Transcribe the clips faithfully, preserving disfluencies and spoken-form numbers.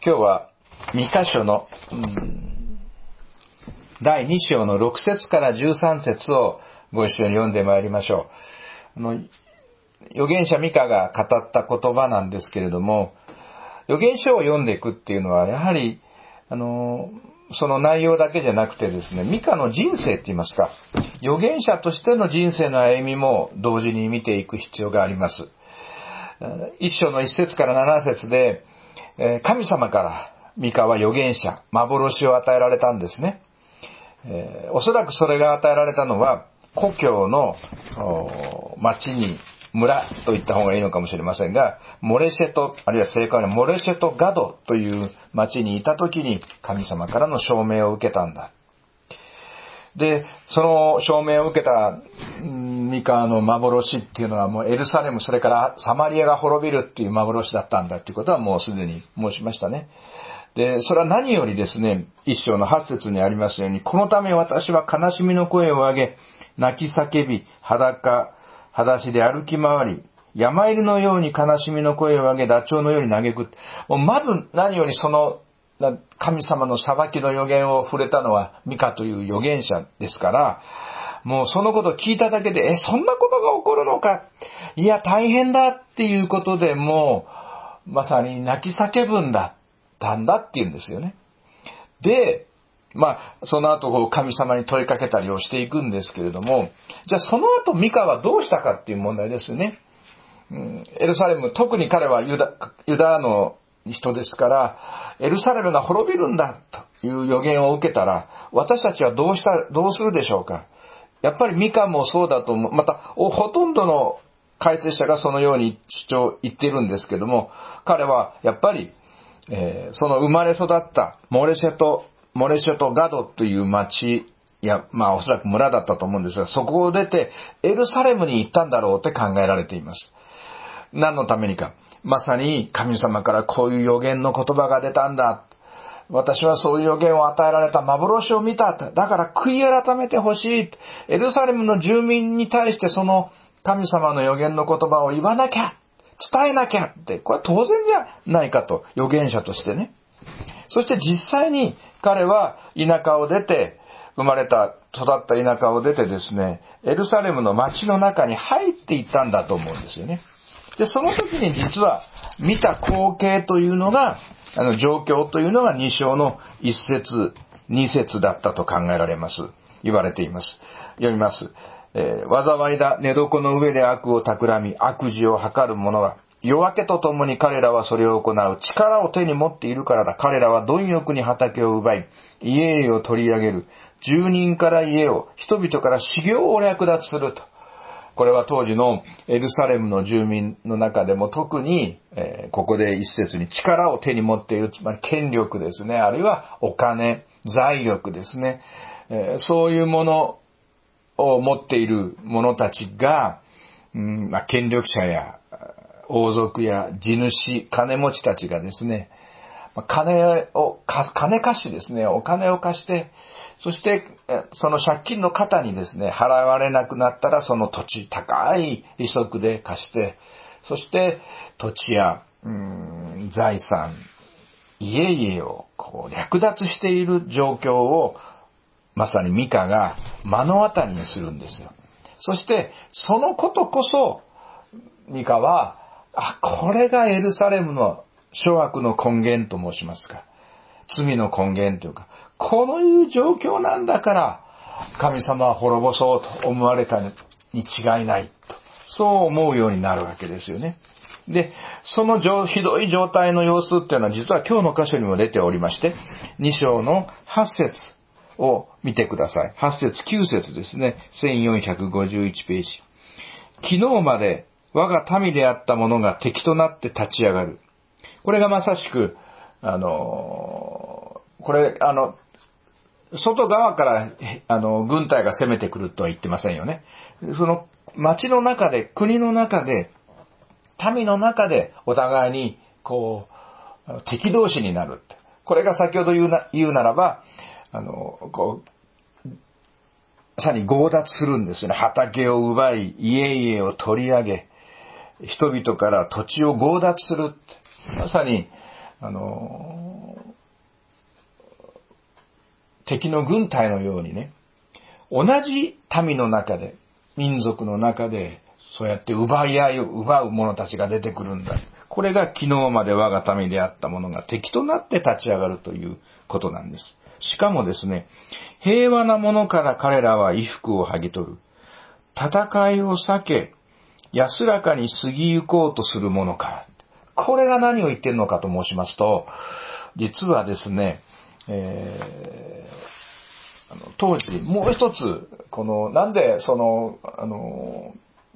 今日はミカ書の、うん、だいに章のろく節からじゅうさん節をご一緒に読んでまいりましょう。あの預言者ミカが語った言葉なんですけれども、預言書を読んでいくっていうのはやはりあのその内容だけじゃなくてですね、ミカの人生って言いますか、預言者としての人生の歩みも同時に見ていく必要があります。一章の一節から七節で、神様からミカは預言者、幻を与えられたんですね。えー、おそらくそれが与えられたのは故郷の町に、村と言った方がいいのかもしれませんが、モレシェト、あるいは正確にモレシェトガドという町にいた時に神様からの証明を受けたんだ。で、その証明を受けたミカの幻っていうのはもうエルサレム、それからサマリアが滅びるっていう幻だったんだっていうことはもうすでに申しましたね。で、それは何よりですね、一章の八節にありますように、このため私は悲しみの声を上げ、泣き叫び、裸、裸足で歩き回り、山犬のように悲しみの声を上げ、ダチョウのように嘆く。もうまず何よりその神様の裁きの予言を触れたのはミカという預言者ですから、もうそのことを聞いただけで、え、そんなことが起こるのか、いや大変だっていうことで、もうまさに泣き叫ぶんだったんだっていうんですよね。で、まあその後神様に問いかけたりをしていくんですけれども、じゃあその後ミカはどうしたかっていう問題ですよね。うん、エルサレム、特に彼はユダ、ユダの人ですから、エルサレムが滅びるんだという予言を受けたら、私たちはどうした、どうするでしょうか。やっぱりミカもそうだと思う。また、ほとんどの解説者がそのように主張、言っているんですけども、彼はやっぱり、えー、その生まれ育ったモレシェト、モレシェトガドという町、いや、まあおそらく村だったと思うんですが、そこを出てエルサレムに行ったんだろうって考えられています。何のためにか。まさに神様からこういう予言の言葉が出たんだ。私はそういう予言を与えられた、幻を見た。だから悔い改めてほしい。エルサレムの住民に対してその神様の予言の言葉を言わなきゃ。伝えなきゃって。これは当然じゃないかと。預言者としてね。そして実際に彼は田舎を出て、生まれた、育った田舎を出てですね、エルサレムの町の中に入っていったんだと思うんですよね。で、その時に実は見た光景というのが、あの状況というのがに章のいち節、に節だったと考えられます。言われています。読みます。えー、災いだ、寝床の上で悪を企み、悪事を図る者は、夜明けとともに彼らはそれを行う。力を手に持っているからだ。彼らは貪欲に畑を奪い、家々を取り上げる。住人から家を、人々から修行を略奪すると。これは当時のエルサレムの住民の中でも特に、えー、ここで一節に力を手に持っている、つまり権力ですね、あるいはお金、財力ですね、えー、そういうものを持っている者たちが、うんまあ、権力者や王族や地主、金持ちたちがですね、金を、金貸しですね、お金を貸して、そして、その借金の方にですね、払われなくなったら、その土地、高い利息で貸して、そして土地や、うーん、財産、家々をこう略奪している状況を、まさにミカが目の当たりにするんですよ。そして、そのことこそ、ミカは、あ、これがエルサレムの諸悪の根源と申しますか。罪の根源というか、こういう状況なんだから、神様は滅ぼそうと思われたに違いないと、そう思うようになるわけですよね。で、そのひどい状態の様子っていうのは実は今日の箇所にも出ておりまして、に章のはち節を見てください。はち節、きゅう節ですね。せんよんひゃくごじゅういちページ。昨日まで我が民であった者が敵となって立ち上がる。これがまさしく、あの、これ、あの、外側から、あの、軍隊が攻めてくるとは言ってませんよね。その、町の中で、国の中で、民の中で、お互いに、こう、敵同士になる。これが先ほど言うな、言うならば、あの、こう、まさに強奪するんですよね。畑を奪い、家々を取り上げ、人々から土地を強奪する。まさに、 あの、敵の軍隊のようにね、同じ民の中で、民族の中で、そうやって奪い合いを奪う者たちが出てくるんだ。これが昨日まで我が民であったものが敵となって立ち上がるということなんです。しかもですね、平和なものから彼らは衣服を剥ぎ取る。戦いを避け、安らかに過ぎゆこうとするものから。これが何を言っているのかと申しますと、実はですね、えー、あの当時もう一つ、この、なんでその、あの、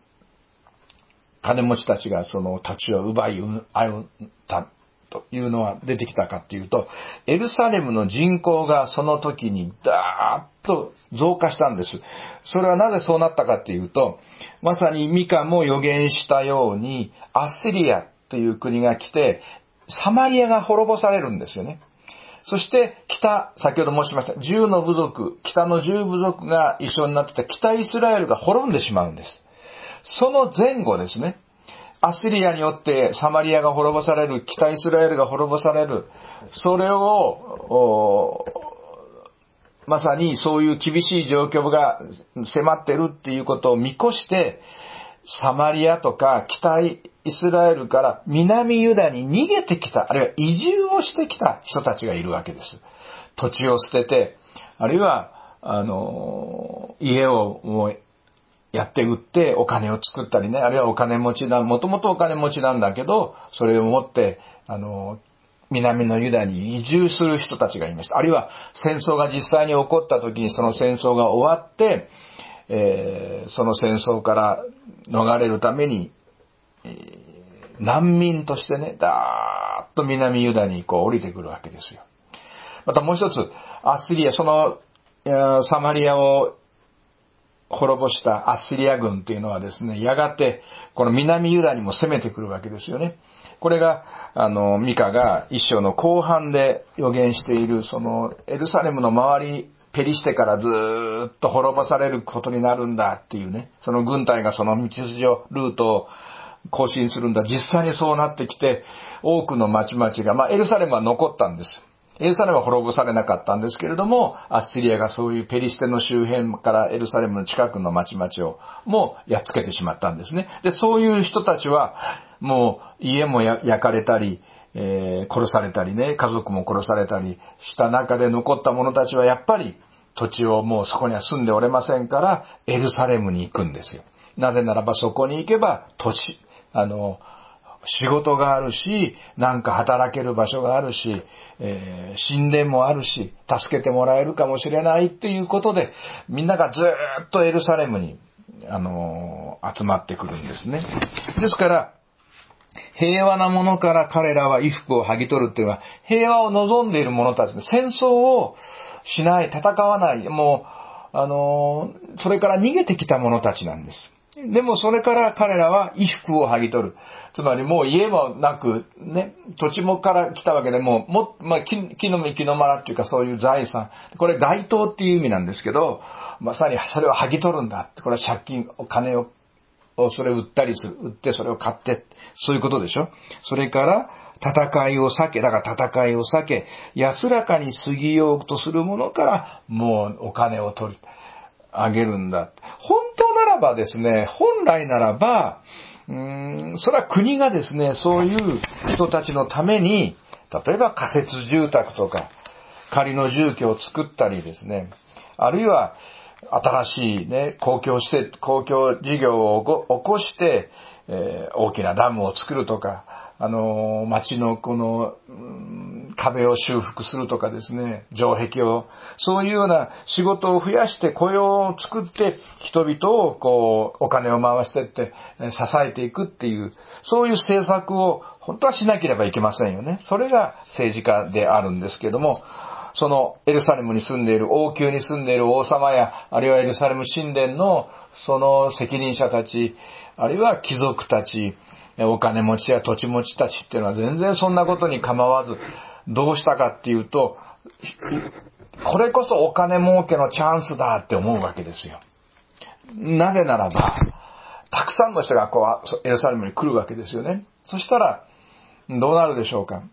金持ちたちがその土地を奪い合ったというのは出てきたかっていうと、エルサレムの人口がその時にダーッと増加したんです。それはなぜそうなったかっていうと、まさにミカも予言したように、アッシリアという国が来て、サマリアが滅ぼされるんですよね。そして北、先ほど申しました、じゅうの部族、北のじゅう部族が一緒になってた北イスラエルが滅んでしまうんです。その前後ですね、アッシリアによってサマリアが滅ぼされる、北イスラエルが滅ぼされる、それを、まさにそういう厳しい状況が迫ってるっていうことを見越して、サマリアとか北イスラエルから南ユダに逃げてきた、あるいは移住をしてきた人たちがいるわけです。土地を捨てて、あるいは、あの、家をもうやって売ってお金を作ったりね、あるいはお金持ちだ、もともとお金持ちなんだけど、それを持って、あの、南のユダに移住する人たちがいました。あるいは戦争が実際に起こった時にその戦争が終わって、えー、その戦争から逃れるために、えー、難民としてね、だーっと南ユダにこう降りてくるわけですよ。またもう一つ、アッシリア、その、サマリアを滅ぼしたアッシリア軍というのはですね、やがてこの南ユダにも攻めてくるわけですよね。これが、あの、ミカが一章の後半で予言している、そのエルサレムの周り、ペリシテからずーっと滅ぼされることになるんだっていうね、その軍隊がその道筋を、ルートを更新するんだ。実際にそうなってきて、多くの町々が、まあエルサレムは残ったんです。エルサレムは滅ぼされなかったんですけれども、アッシリアがそういうペリシテの周辺からエルサレムの近くの町々をもうやっつけてしまったんですね。で、そういう人たちは、もう家も焼かれたり、えー、殺されたりね、家族も殺されたりした中で残った者たちはやっぱり土地をもうそこには住んでおれませんから、エルサレムに行くんですよ。なぜならばそこに行けば土地、あの、仕事があるし、なんか働ける場所があるし、えー、神殿もあるし、助けてもらえるかもしれないっていうことで、みんながずーっとエルサレムに、あのー、集まってくるんですね。ですから、平和なものから彼らは衣服を剥ぎ取るっていうのは、平和を望んでいる者たちで、戦争をしない、戦わない、もう、あのー、それから逃げてきた者たちなんです。でもそれから彼らは衣服を剥ぎ取る。つまりもう家もなく、ね、土地もから来たわけでもう、も、まあ、木、木の実木の間っていうかそういう財産。これ街頭っていう意味なんですけど、まさにそれを剥ぎ取るんだ。これは借金、お金を、それを売ったりする。売ってそれを買って。そういうことでしょ。それから戦いを避け、だから戦いを避け、安らかに過ぎようとするものからもうお金を取る。あげるんだ。本当ならばですね、本来ならば、うーん、それは国がですね、そういう人たちのために、例えば仮設住宅とか、仮の住居を作ったりですね、あるいは新しいね、公共施設、公共事業を起こして、えー、大きなダムを作るとか、あのー、町のこの、うん、壁を修復するとかですね、城壁を、そういうような仕事を増やして雇用を作って、人々をこう、お金を回してって、支えていくっていう、そういう政策を本当はしなければいけませんよね。それが政治家であるんですけども、そのエルサレムに住んでいる、王宮に住んでいる王様や、あるいはエルサレム神殿のその責任者たち、あるいは貴族たち、お金持ちや土地持ちたちっていうのは全然そんなことに構わず、どうしたかっていうと、これこそお金儲けのチャンスだって思うわけですよ。なぜならば、たくさんの人がこうエルサレムに来るわけですよね。そしたら、どうなるでしょうか。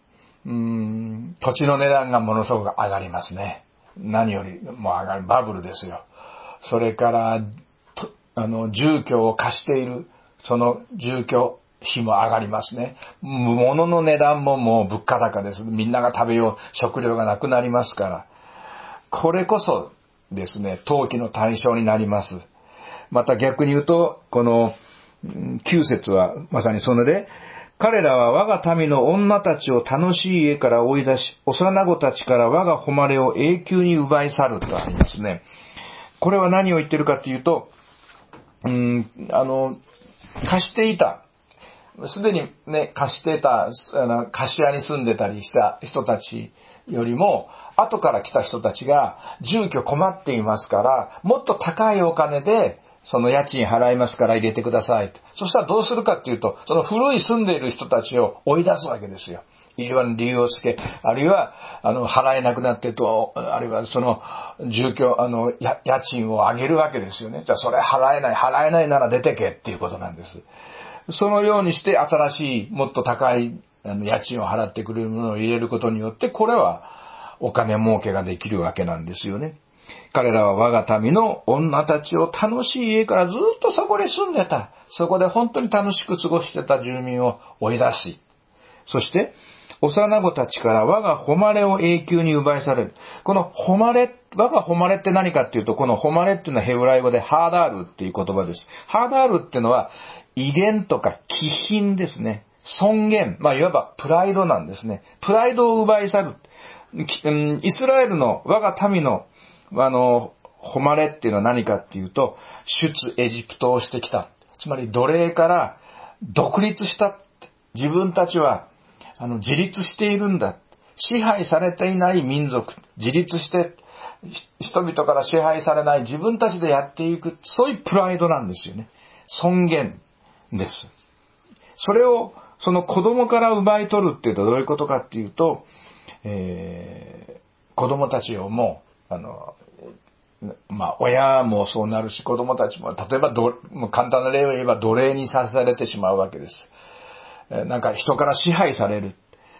うーん、土地の値段がものすごく上がりますね。何よりも上がる、バブルですよ。それから、あの、住居を貸している、その住居費も上がりますね。物の値段ももう物価高です。みんなが食べよう、食料がなくなりますから。これこそですね、投機の対象になります。また逆に言うと、このきゅう節はまさにそれで、彼らは我が民の女たちを楽しい家から追い出し、幼子たちから我が誉れを永久に奪い去るとありますね。これは何を言ってるかというと、うーん、あの、貸していた、すでにね、貸していた、あの、貸し屋に住んでたりした人たちよりも、後から来た人たちが住居困っていますから、もっと高いお金で、その家賃払いますから入れてください。そしたらどうするかっていうと、その古い住んでいる人たちを追い出すわけですよ。いろいろな理由をつけ、あるいは、あの、払えなくなってと、あるいはその、住居、あの、家賃を上げるわけですよね。じゃあそれ払えない、払えないなら出てけっていうことなんです。そのようにして新しい、もっと高い、あの、家賃を払ってくれるものを入れることによって、これはお金儲けができるわけなんですよね。彼らは我が民の女たちを楽しい家からずっとそこに住んでた。そこで本当に楽しく過ごしてた住民を追い出し、そして、幼子たちから我が誉れを永久に奪い去れる。この誉れ、我が誉れって何かっていうと、この誉れっていうのはヘブライ語でハーダールっていう言葉です。ハーダールっていうのは威厳とか気品ですね。尊厳。まあいわばプライドなんですね。プライドを奪い去る。イスラエルの我が民のあの、誉れっていうのは何かっていうと、出エジプトをしてきた。つまり奴隷から独立した。自分たちは、あの、自立しているんだ。支配されていない民族。自立して、人々から支配されない自分たちでやっていく。そういうプライドなんですよね。尊厳です。それを、その子供から奪い取るっていうとどういうことかっていうと、えー、子供たちをもう、あの、まあ、親もそうなるし、子供たちも、例えばど、もう簡単な例を言えば奴隷にさせられてしまうわけです。なんか人から支配される、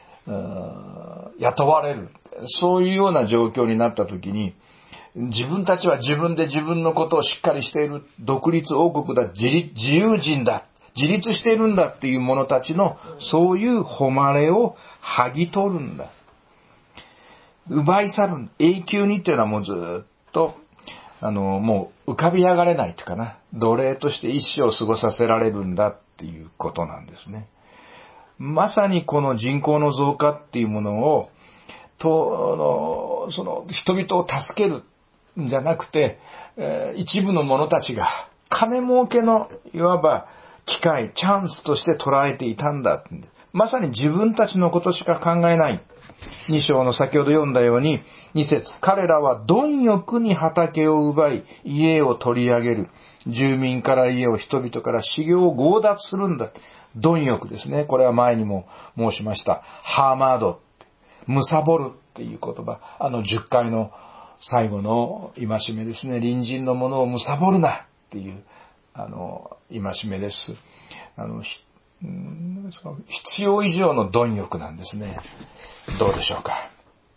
雇われる、そういうような状況になったときに、自分たちは自分で自分のことをしっかりしている、独立王国だ、自由人だ、自立しているんだっていう者たちの、そういう誉れを剥ぎ取るんだ。奪い去る。永久にっていうのはもうずっと、あの、もう浮かび上がれないっていうかな。奴隷として一生過ごさせられるんだっていうことなんですね。まさにこの人口の増加っていうものを、と、のその人々を助けるんじゃなくて、えー、一部の者たちが金儲けのいわば機会、チャンスとして捉えていたんだ。まさに自分たちのことしか考えない。に章の先ほど読んだように、に節、彼らは貪欲に畑を奪い、家を取り上げる。住民から家を、人々から修行を強奪するんだ。貪欲ですね。これは前にも申しました。ハーマード。むさぼるっていう言葉。あのじゅっかいの最後の戒めですね。隣人のものをむさぼるなっていう、あの、戒めです。あの、うん、その必要以上の貪欲なんですね。どうでしょうか。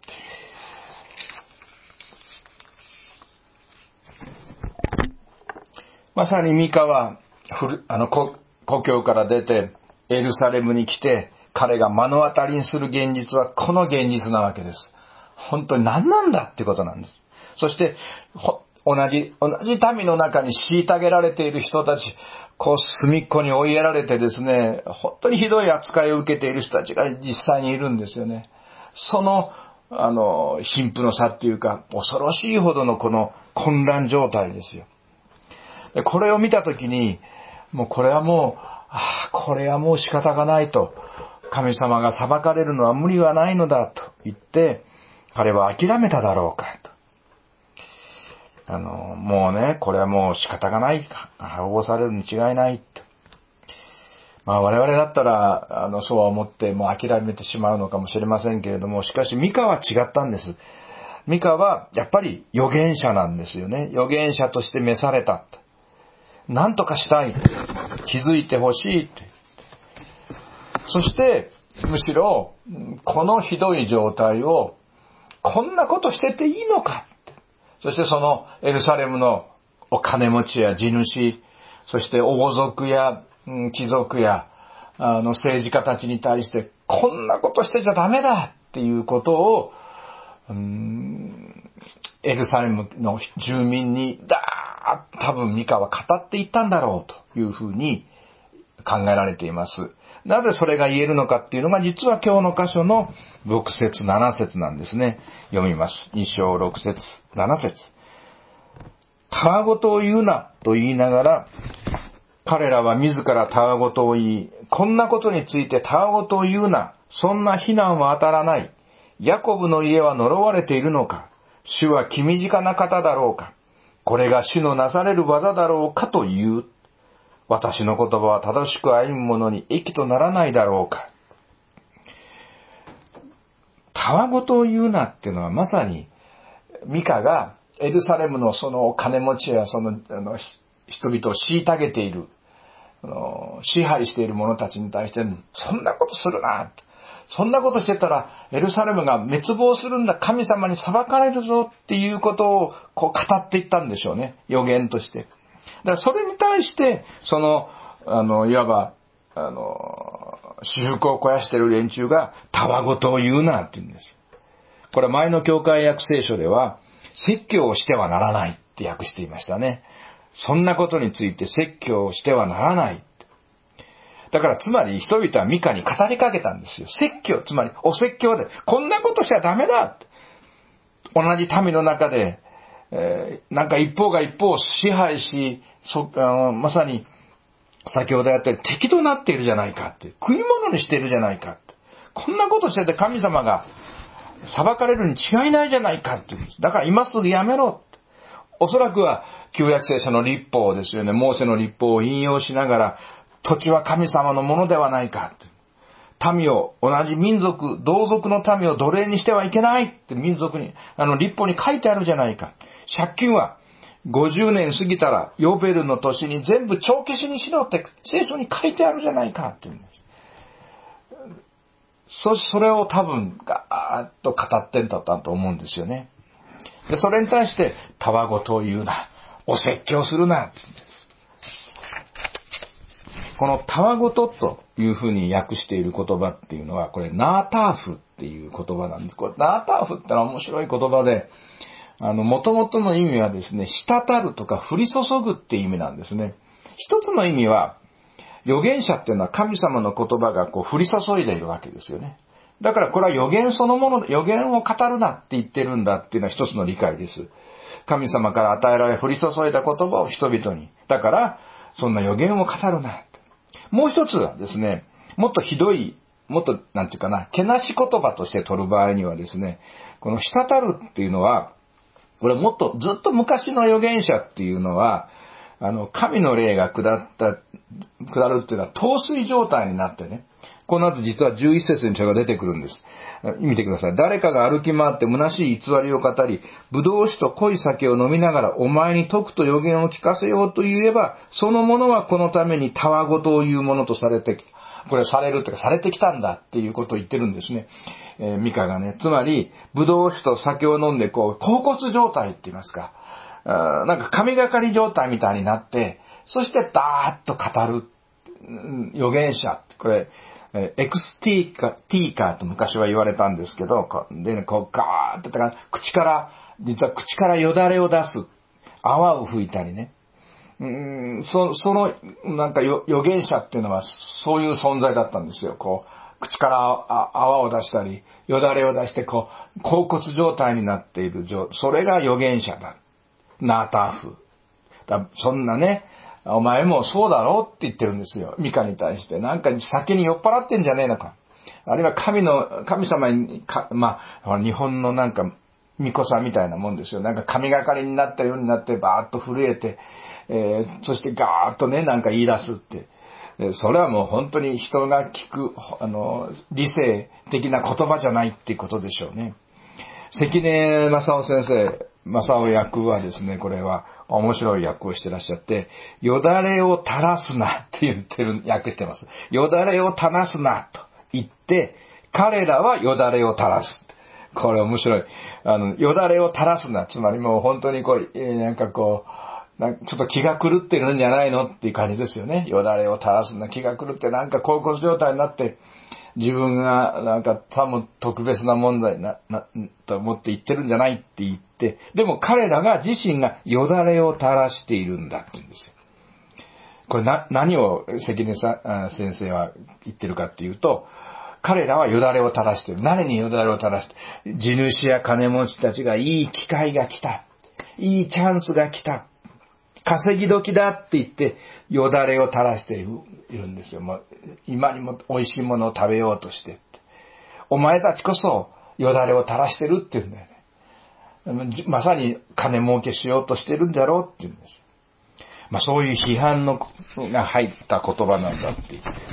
まさにミカはあの故郷から出てエルサレムに来て、彼が目の当たりにする現実はこの現実なわけです。本当に何なんだってことなんです。そして同じ同じ民の中に虐げられている人たち、こう隅っこに追いやられてですね、本当にひどい扱いを受けている人たちが実際にいるんですよね。その、あの、貧富の差っていうか、恐ろしいほどのこの混乱状態ですよ。これを見たときに、もうこれはもう、ああ、これはもう仕方がないと。神様が裁かれるのは無理はないのだと言って、彼は諦めただろうかと。あの、もうね、これはもう仕方がない。保護されるに違いないと。まあ我々だったら、あの、そうは思ってもう諦めてしまうのかもしれませんけれども、しかしミカは違ったんです。ミカはやっぱり預言者なんですよね。預言者として召された。なんとかしたい。気づいてほしい。そして、 むしろ、このひどい状態を、こんなことしてていいのかって。そしてそのエルサレムのお金持ちや地主、そして王族や、うん、貴族やあの政治家たちに対して、こんなことしてちゃダメだっていうことを、うーん、エルサレムの住民にだーっと多分ミカは語っていったんだろうというふうに考えられています。なぜそれが言えるのかっていうのが実は今日の箇所のろく節なな節なんですね。読みます。に章ろく節なな節。たわごとを言うなと言いながら、彼らは自らたわごとを言い、こんなことについてたわごとを言うな、そんな非難は当たらない。ヤコブの家は呪われているのか。主は気短な方だろうか。これが主のなされる技だろうかという。私の言葉は正しく歩む者に益とならないだろうか。たわごとを言うなっていうのはまさにミカがエルサレムのその金持ちやその、あの人々を虐げている、あの支配している者たちに対して、そんなことするな。そんなことしてたらエルサレムが滅亡するんだ。神様に裁かれるぞっていうことをこう語っていったんでしょうね。予言として。だからそれに対して、その、あの、いわば、あの、私腹を肥やしている連中が、たわごとを言うなって言うんです。これ前の教会訳聖書では、説教をしてはならないって訳していましたね。そんなことについて説教をしてはならない。だからつまり人々はミカに語りかけたんですよ。説教、つまりお説教で、こんなことしちゃダメだって。同じ民の中で、えー、なんか一方が一方を支配し、そあのまさに先ほどやったように敵となっているじゃないかって、食い物にしているじゃないかって、こんなことしてて神様が裁かれるに違いないじゃないかって言うんです。だから今すぐやめろって。おそらくは旧約聖書の律法ですよね。モーセの律法を引用しながら、土地は神様のものではないかって。民を、同じ民族、同族の民を奴隷にしてはいけないって民族に、あの律法に書いてあるじゃないか。借金はごじゅうねん過ぎたらヨベルの年に全部帳消しにしろって聖書に書いてあるじゃないかって言うんです。そ、それを多分ガーッと語ってんだったと思うんですよね。で、それに対して、たわごとを言うな。お説教するなって。このたわごとというふうに訳している言葉っていうのは、これナーターフっていう言葉なんです。これナーターフってのは面白い言葉で、あの、元々の意味はですね、滴るとか降り注ぐっていう意味なんですね。一つの意味は、預言者っていうのは神様の言葉がこう降り注いでいるわけですよね。だからこれは預言そのもの、預言を語るなって言ってるんだっていうのは一つの理解です。神様から与えられ降り注いだ言葉を人々に。だから、そんな預言を語るな。もう一つはですね、もっとひどい、もっと、なんていうかな、けなし言葉として取る場合にはですね、この滴るっていうのは、これもっとずっと昔の預言者っていうのは、あの、神の霊が下った、下るっていうのは陶酔状態になってね、この後実はじゅういち節にそれが出てくるんです。見てください。誰かが歩き回って虚しい偽りを語り、葡萄酒と濃い酒を飲みながらお前に説くと預言を聞かせようと言えば、その者はこのためにたわごとを言うものとされてきた。これされるっていうかされてきたんだっていうことを言ってるんですね。えー、ミカがね。つまり、葡萄酒と酒を飲んでこう、恍惚状態って言いますか。あなんか神がかり状態みたいになって、そしてダーッと語る。預言者。これ、エクスティーカ、ティーカーと昔は言われたんですけど、でね、こうガーッと、だから口から、実は口からよだれを出す。泡を吹いたりね。うーんそその、なんか預言者っていうのはそういう存在だったんですよ。こう、口から泡を出したり、よだれを出して、こう、恍惚状態になっている状、それが預言者だ。ナーターフ。だそんなね、お前もそうだろうって言ってるんですよ。ミカに対して。なんか先に酔っ払ってんじゃねえのか。あるいは神の、神様にか、まあ、日本のなんか、巫女さんみたいなもんですよ。なんか神がかりになったようになって、バーッと震えて、えー、そしてガーッとね、なんか言い出すって。それはもう本当に人が聞く、あの、理性的な言葉じゃないっていうことでしょうね。関根正夫先生、正夫役はですね、これは面白い役をしてらっしゃって、よだれを垂らすなって言ってる、訳してます。よだれを垂らすなと。 言って、彼らはよだれを垂らす。これ面白い。あの、よだれを垂らすな。つまりもう本当にこう、えー、なんかこう、なんかちょっと気が狂ってるんじゃないのっていう感じですよね。よだれを垂らすな。気が狂ってなんか高骨状態になって、自分がなんか多分特別な問題な、な、と思って言ってるんじゃないって言って、でも彼らが自身がよだれを垂らしているんだって言うんですよ。これな、何を関根さ先生は言ってるかっていうと、彼らはよだれを垂らしている。何によだれを垂らしている？地主や金持ちたちがいい機会が来た。いいチャンスが来た。稼ぎ時だって言って、よだれを垂らしているんですよ。もう今にも美味しいものを食べようとして。お前たちこそよだれを垂らしてるって言うんだよね。まさに金儲けしようとしてるんだろうって言うんですよ。まあそういう批判のが入った言葉なんだって、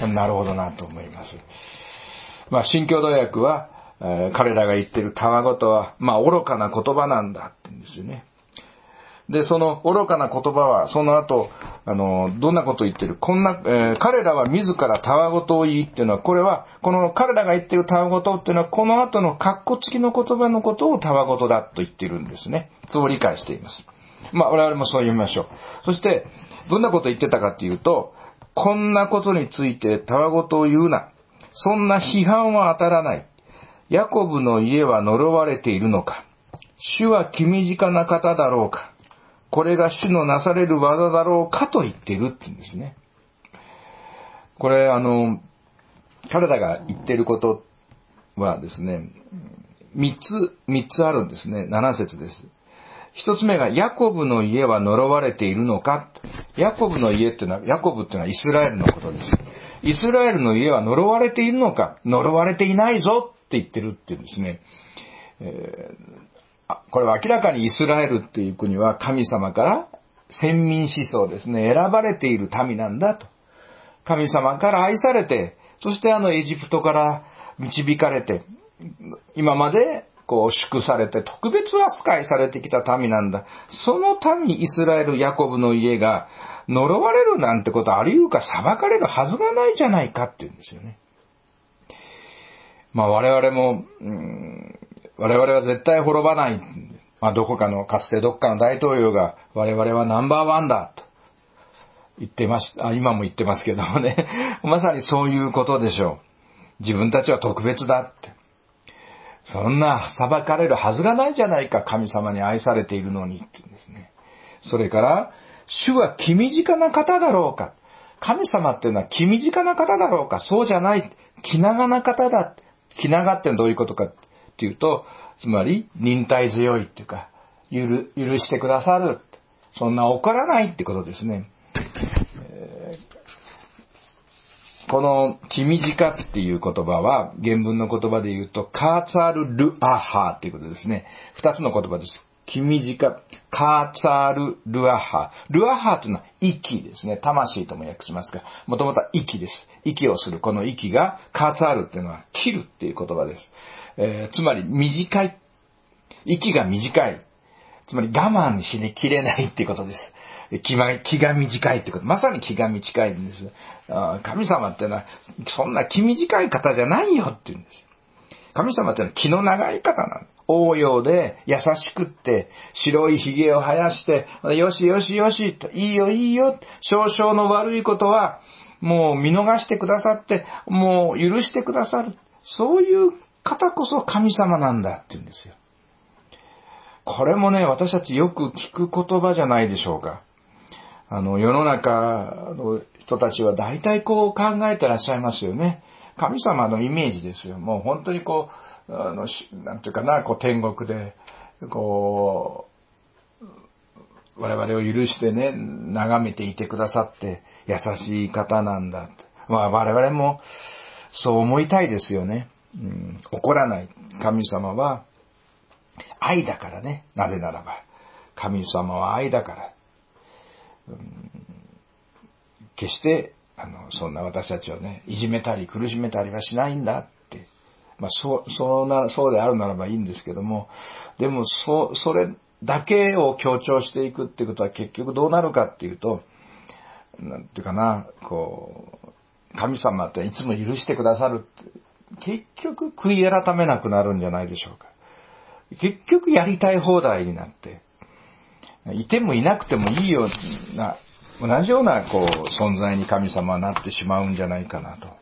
なるほどなと思います。まあ新共同訳は、えー、彼らが言ってるたわごとは、まあ愚かな言葉なんだって言うんですよね。で、その愚かな言葉は、その後、あの、どんなことを言ってる？こんな、えー、彼らは自らたわごとを言いっていうのは、これは、この彼らが言ってるたわごとっていうのは、この後の括弧付きの言葉のことをたわごとだと言ってるんですね。そう理解しています。まあ、我々もそう読みましょう。そして、どんなことを言ってたかっていうと、こんなことについてたわごとを言うな。そんな批判は当たらない。ヤコブの家は呪われているのか。主は気短な方だろうか。これが主のなされる技だろうかと言っているって言うんですね。これ、あの、彼らが言っていることはですね、三つ、三つあるんですね。七節です。一つ目が、ヤコブの家は呪われているのか。ヤコブの家っていうのは、ヤコブっていうのはイスラエルのことです。イスラエルの家は呪われているのか。呪われていないぞって言ってるっていうんですね。えーこれは明らかにイスラエルっていう国は神様から先民思想ですね、選ばれている民なんだと。神様から愛されて、そしてあのエジプトから導かれて、今までこう祝されて特別扱いされてきた民なんだ。その民イスラエル、ヤコブの家が呪われるなんてことあり得るか、裁かれるはずがないじゃないかって言うんですよね。まあ我々も、うーん我々は絶対滅ばない。まあ、どこかの、かつてどこかの大統領が、我々はナンバーワンだ、と言ってました。今も言ってますけどもね。まさにそういうことでしょう。自分たちは特別だって。そんな裁かれるはずがないじゃないか、神様に愛されているのに、って言うんですね。それから、主は気短な方だろうか。神様っていうのは気短な方だろうか。そうじゃない。気長な方だ。気長ってどういうことか。っていうと、つまり忍耐強いっていうか、許、許してくださる。そんな怒らないってことですね。えー、この気短っていう言葉は、原文の言葉で言うと、カーツァルルアハっていうことですね。二つの言葉です。気短、カーツァルルアハ。ルアハというのは息ですね。魂とも訳しますが、もともとは息です。息をする。この息が、カーツァルっていうのは切るっていう言葉です。えー、つまり短い。息が短い。つまり我慢しきれないっていうことです。気が、気が短いってこと。まさに気が短いんです。あ、神様ってのは、そんな気短い方じゃないよって言うんです。神様ってのは気の長い方なの。応用で優しくって、白い髭を生やして、よしよしよしと、いいよいいよ、少々の悪いことは、もう見逃してくださって、もう許してくださる。そういう方こそ神様なんだって言うんですよ。これもね、私たちよく聞く言葉じゃないでしょうか。あの、世の中の人たちは大体こう考えてらっしゃいますよね。神様のイメージですよ。もう本当にこう、あの、なんていうかな、こう天国で、こう、我々を許してね、眺めていてくださって優しい方なんだ。まあ我々もそう思いたいですよね。うん、怒らない神様は愛だからね。なぜならば神様は愛だから、うん、決してあのそんな私たちをねいじめたり苦しめたりはしないんだって、まあそうそうなそうであるならばいいんですけども、でもそそれだけを強調していくっていうことは結局どうなるかっていうと、なんていうかな、こう神様っていつも許してくださるって結局悔い改めなくなるんじゃないでしょうか。結局やりたい放題になって、いてもいなくてもいいような、同じようなこう存在に神様はなってしまうんじゃないかなと。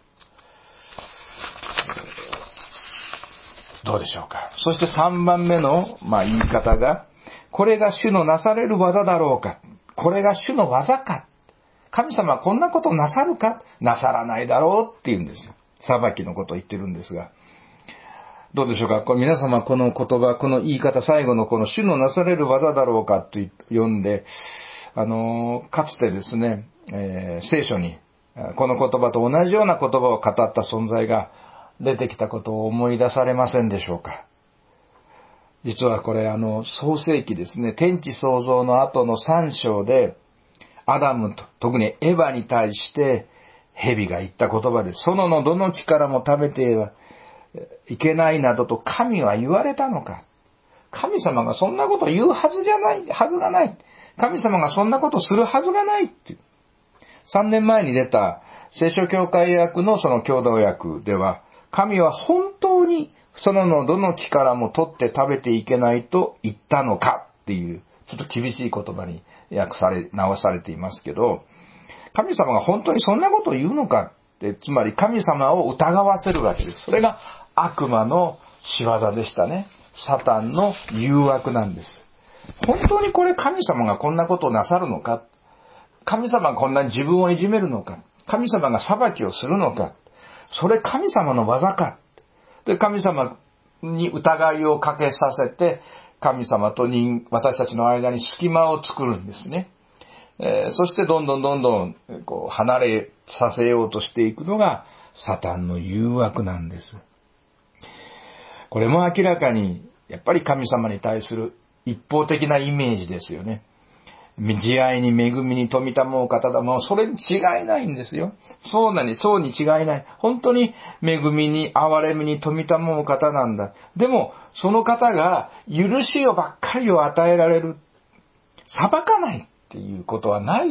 どうでしょうか。そしてさんばんめの、まあ、言い方が、これが主のなされる技だろうか。これが主の技か。神様はこんなことなさるか。なさらないだろうって言うんですよ。裁きのことを言ってるんですが。どうでしょうか。これ皆様この言葉、この言い方、最後のこの主のなされる技だろうかと読んで、あの、かつてですね、えー、聖書にこの言葉と同じような言葉を語った存在が出てきたことを思い出されませんでしょうか。実はこれあの創世記ですね、天地創造の後のさん章でアダムと特にエヴァに対して蛇が言った言葉です。園のどの木からも食べてはいけないなどと神は言われたのか。神様がそんなこと言うはずじゃない、はずがない。神様がそんなことするはずがないって。さんねんまえに出た聖書教会訳のその共同訳では、神は本当に園のどの木からも取って食べていけないと言ったのかっていう、ちょっと厳しい言葉に訳され、直されていますけど、神様が本当にそんなことを言うのかって、つまり神様を疑わせるわけです。それが悪魔の仕業でしたね。サタンの誘惑なんです。本当にこれ神様がこんなことをなさるのか、神様がこんなに自分をいじめるのか、神様が裁きをするのか、それ神様の技か。で、神様に疑いをかけさせて、神様と人、私たちの間に隙間を作るんですね。えー、そしてどんどんどんどんこう離れさせようとしていくのがサタンの誘惑なんです。これも明らかにやっぱり神様に対する一方的なイメージですよね。慈愛に恵みに富たもう方だ。もうそれに違いないんですよ。そうなに、そうに違いない。本当に恵みに憐れみに富たもう方なんだ。でも、その方が許しをばっかりを与えられる。裁かないっていうことはない。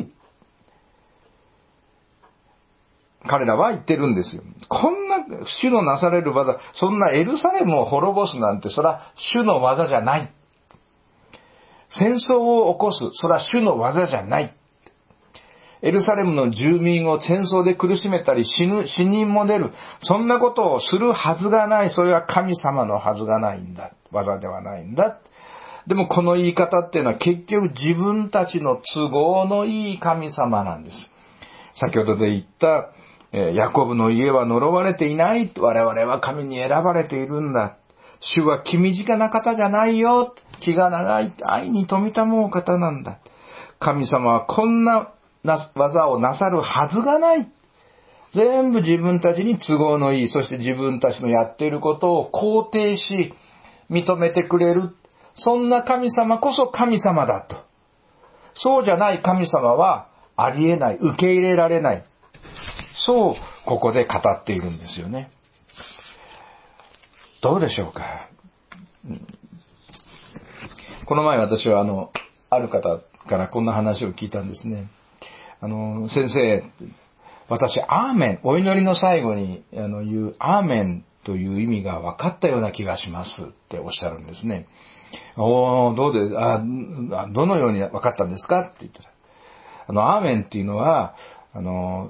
彼らは言ってるんですよ。こんな主のなされる技、そんなエルサレムを滅ぼすなんて、それは主の技じゃない。戦争を起こす、それは主の技じゃない。エルサレムの住民を戦争で苦しめたり死ぬ、死人も出る。そんなことをするはずがない。それは神様のはずがないんだ。技ではないんだ。でもこの言い方っていうのは結局自分たちの都合のいい神様なんです。先ほどで言った、ヤコブの家は呪われていない。我々は神に選ばれているんだ。主は気短な方じゃないよ。気が長い。愛に富たもう方なんだ。神様はこんな技をなさるはずがない。全部自分たちに都合のいい。そして自分たちのやっていることを肯定し、認めてくれる。そんな神様こそ神様だと。そうじゃない神様はありえない。受け入れられない。そうここで語っているんですよね。どうでしょうか。この前私はあのある方からこんな話を聞いたんですね。あの先生、私アーメン、お祈りの最後にあの言うアーメンという意味が分かったような気がしますっておっしゃるんですね。おー、どうで、あ、どのように分かったんですかって言ったら、あのアーメンっていうのはあの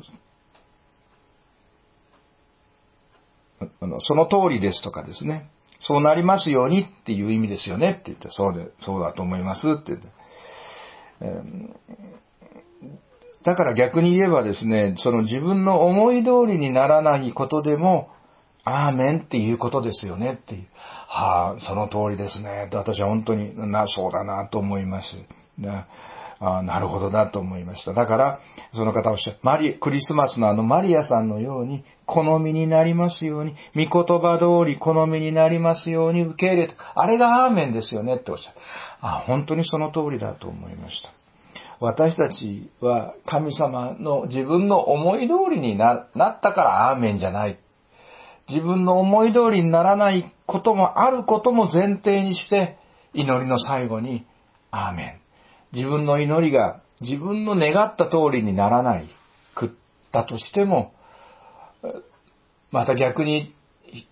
あのその通りですとかですね、そうなりますようにっていう意味ですよねって言って、そうで、そうだと思いますって言って、えー、だから逆に言えばですね、その自分の思い通りにならないことでもアーメンっていうことですよねっていう。はあ、その通りですね。私は本当にな、そうだなと思います。なあ、なるほどだと思いました。だから、その方おっしゃる、マリ、クリスマスのあのマリアさんのように、好みになりますように、御言葉通り好みになりますように受け入れて、あれがアーメンですよねっておっしゃる。あ、本当にその通りだと思いました。私たちは神様の自分の思い通りに な, なったからアーメンじゃない。自分の思い通りにならないこともあることも前提にして祈りの最後にアーメン。自分の祈りが自分の願った通りにならないくったとしても、また逆に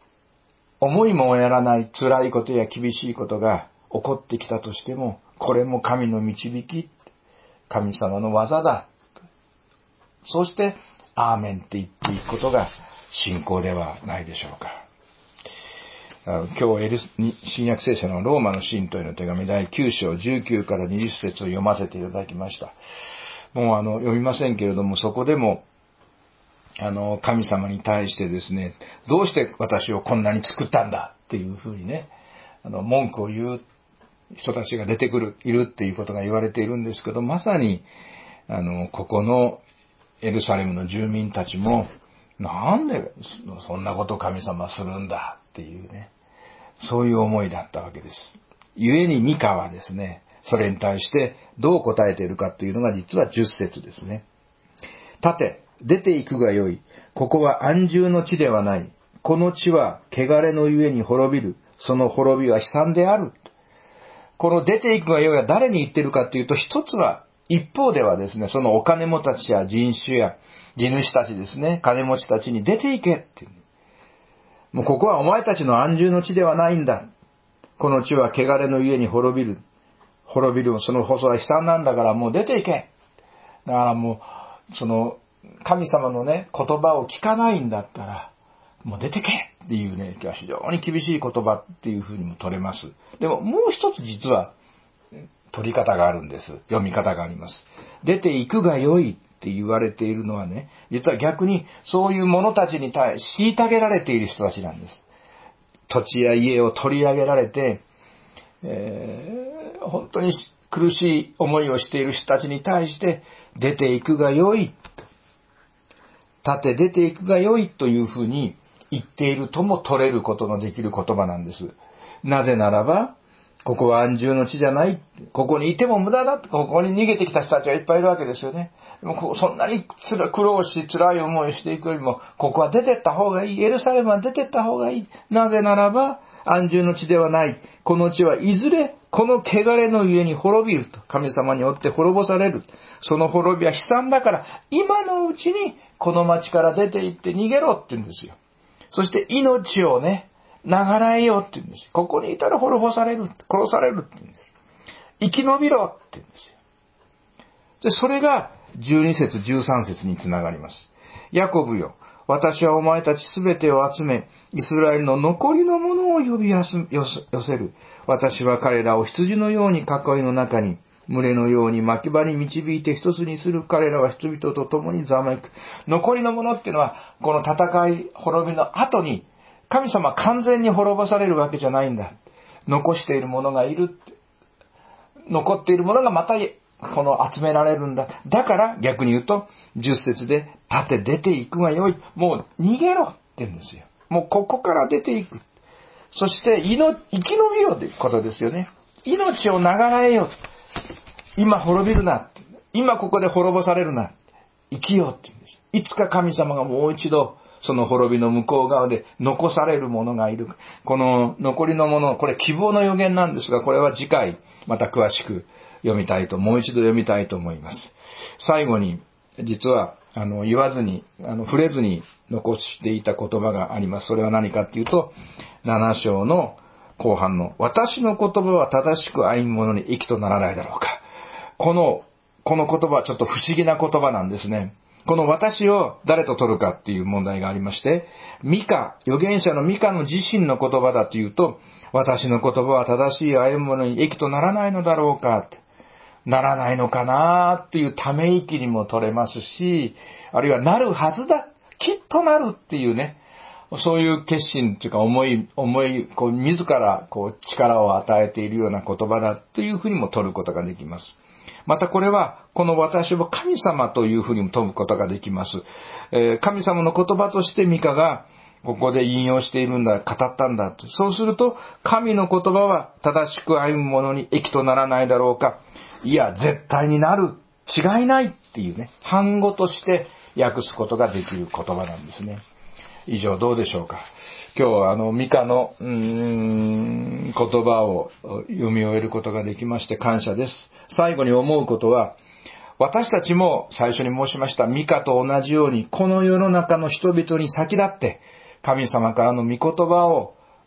思いもやらない辛いことや厳しいことが起こってきたとしても、これも神の導き、神様の技だ。そして、アーメンって言っていくことが信仰ではないでしょうか。今日、エル新約聖書のローマの信徒への手紙だいきゅう章じゅうきゅうからにじゅっ節を読ませていただきました。もうあの、読みませんけれども、そこでも、あの、神様に対してですね、どうして私をこんなに作ったんだっていうふうにね、あの、文句を言う人たちが出てくる、いるっていうことが言われているんですけど、まさに、あの、ここのエルサレムの住民たちも、なんでそんなこと神様するんだっていうね、そういう思いだったわけです。故にミカはですね、それに対してどう答えているかというのが実はじゅっ節ですね。立て、出て行くがよい。ここは安住の地ではない。この地は汚れのゆえに滅びる。その滅びは悲惨である。この出て行くがよいは誰に言ってるかというと、一つは、一方ではですね、そのお金持ちや人種や地主たちですね、金持ちたちに出て行けっていう。もうここはお前たちの安住の地ではないんだ。この地は汚れのゆえに滅びる。滅びる。その細は悲惨なんだからもう出て行け。だからもう、その、神様のね、言葉を聞かないんだったら、もう出てけっていうね、非常に厳しい言葉っていうふうにも取れます。でももう一つ実は、取り方があるんです。読み方があります。出て行くがよいって言われているのはね、実は逆にそういう者たちに対し、虐げられている人たちなんです。土地や家を取り上げられて、えー、本当に苦しい思いをしている人たちに対して、出て行くがよい。立て出て行くがよいというふうに言っているとも取れることのできる言葉なんです。なぜならば、ここは安住の地じゃない。ここにいても無駄だ。ここに逃げてきた人たちがいっぱいいるわけですよね。でもそんなに苦労し、辛い思いをしていくよりも、ここは出てった方がいい。エルサレムは出てった方がいい。なぜならば、安住の地ではない。この地はいずれ、この汚れのゆえに滅びると。神様によって滅ぼされる。その滅びは悲惨だから、今のうちにこの町から出て行って逃げろって言うんですよ。そして命をね、流らえよって言うんですよ。ここにいたら滅ぼされる。殺されるって言うんです。生き延びろって言うんですよ。で、それがじゅうに節、じゅうさん節につながります。ヤコブよ、私はお前たちすべてを集め、イスラエルの残りのものを呼び寄せる。私は彼らを羊のように囲いの中に、群れのように牧場に導いて一つにする。彼らは人々と共にざめく。残りのものっていうのは、この戦い、滅びの後に、神様は完全に滅ぼされるわけじゃないんだ。残しているものがいるって。残っているものがまた、この集められるんだ。だから逆に言うと、じゅっ節で、立て出ていくがよい。もう逃げろって言うんですよ。もうここから出ていく。そして、生き延びようということですよね。命を流らえよ。今滅びるな。今ここで滅ぼされるな。生きようって言うんです。いつか神様がもう一度、その滅びの向こう側で残されるものがいる。この残りのもの、これ希望の予言なんですが、これは次回また詳しく読みたいと、もう一度読みたいと思います。最後に、実は、あの、言わずに、あの、触れずに残していた言葉があります。それは何かっていうと、なな章の後半の、私の言葉は正しく歩む者に益とならないだろうか。この、この言葉はちょっと不思議な言葉なんですね。この私を誰と取るかっていう問題がありまして、ミカ、預言者のミカの自身の言葉だというと、私の言葉は正しい歩む者に益とならないのだろうかって、ならないのかなっていうため息にも取れますし、あるいはなるはずだ、きっとなるっていうね、そういう決心っていうか思い、思い、こう自らこう力を与えているような言葉だというふうにも取ることができます。またこれは、この私を神様というふうにも問うことができます。えー、神様の言葉としてミカがここで引用しているんだ、語ったんだと。そうすると、神の言葉は正しく歩む者に益とならないだろうか。いや、絶対になる。違いないっていうね、反語として訳すことができる言葉なんですね。以上どうでしょうか。今日はあのミカのうーん言葉を読み終えることができまして感謝です。最後に思うことは、私たちも最初に申しましたミカと同じようにこの世の中の人々に先立って神様からの御言葉を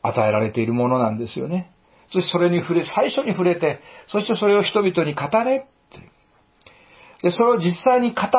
与えられているものなんですよね。そしてそれに触れ、最初に触れて、そしてそれを人々に語れって。で、それを実際に語った。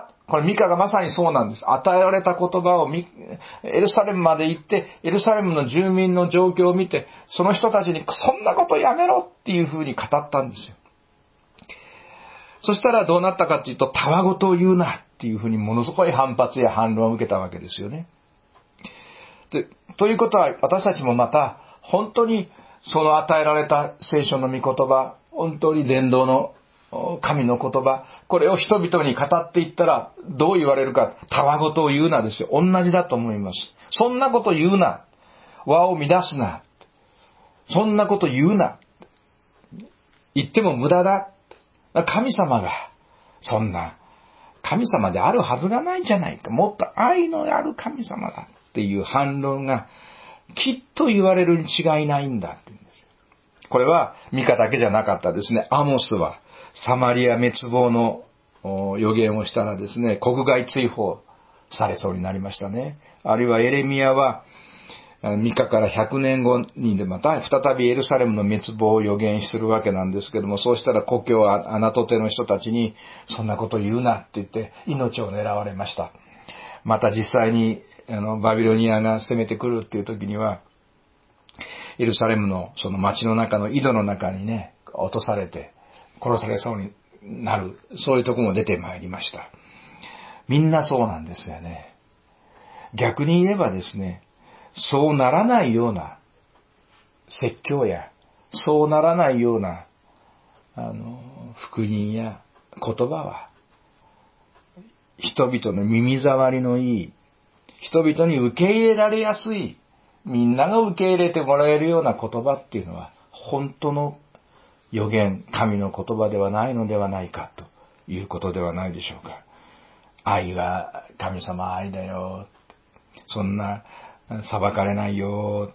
これミカがまさにそうなんです。与えられた言葉をエルサレムまで行って、エルサレムの住民の状況を見て、その人たちにそんなことやめろっていうふうに語ったんですよ。そしたらどうなったかっていうと、たわごとを言うなっていうふうにものすごい反発や反論を受けたわけですよね。で、ということは私たちもまた本当にその与えられた聖書の御言葉、本当に伝道の神の言葉、これを人々に語っていったらどう言われるか、たわごとを言うなですよ。同じだと思います。そんなこと言うな。和を乱すな。そんなこと言うな。言っても無駄だ。神様が、そんな、神様であるはずがないじゃないか。もっと愛のある神様だっていう反論がきっと言われるに違いないんだって言うんです。これはミカだけじゃなかったですね。アモスはサマリア滅亡の予言をしたらですね、国外追放されそうになりましたね。あるいはエレミヤはミカからひゃくねんごにでまた再びエルサレムの滅亡を予言するわけなんですけども、そうしたら故郷アナトテの人たちにそんなこと言うなって言って命を狙われました。また実際にあのバビロニアが攻めてくるっていう時には、エルサレムのその町の中の井戸の中にね、落とされて殺されそうになる、そういうとこも出てまいりました。みんなそうなんですよね。逆に言えばですね、そうならないような説教や、そうならないようなあの福音や言葉は、人々の耳障りのいい、人々に受け入れられやすい、みんなが受け入れてもらえるような言葉っていうのは、本当の預言、神の言葉ではないのではないかということではないでしょうか。愛は、神様愛だよ。そんな裁かれないよ。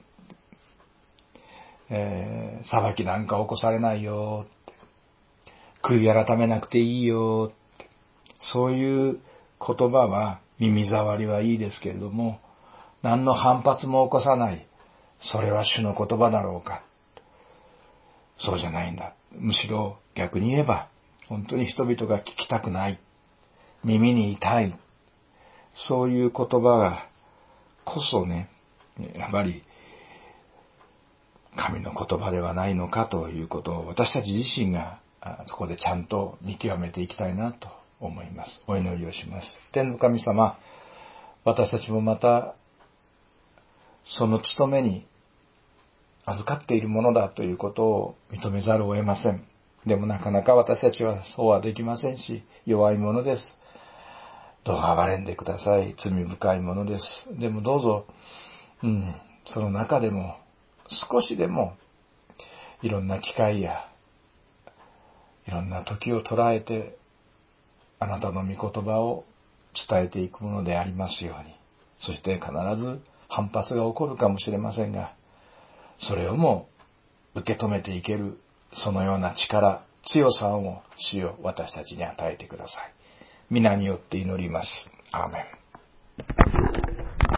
えー、裁きなんか起こされないよ。悔い改めなくていいよ。そういう言葉は耳障りはいいですけれども、何の反発も起こさない。それは主の言葉だろうか。そうじゃないんだ。むしろ逆に言えば、本当に人々が聞きたくない。耳に痛い。そういう言葉がこそね、やっぱり神の言葉ではないのかということを私たち自身がそこでちゃんと見極めていきたいなと思います。お祈りをします。天の神様、私たちもまたその務めに預かっているものだということを認めざるを得ません。でもなかなか私たちはそうはできませんし、弱いものです。どうか憐れんでください。罪深いものです。でもどうぞ、うん、その中でも少しでもいろんな機会やいろんな時を捉えてあなたの御言葉を伝えていくものでありますように。そして必ず反発が起こるかもしれませんが、それをも受け止めていけるそのような力、強さを主よ私たちに与えてください。皆によって祈ります。アーメン。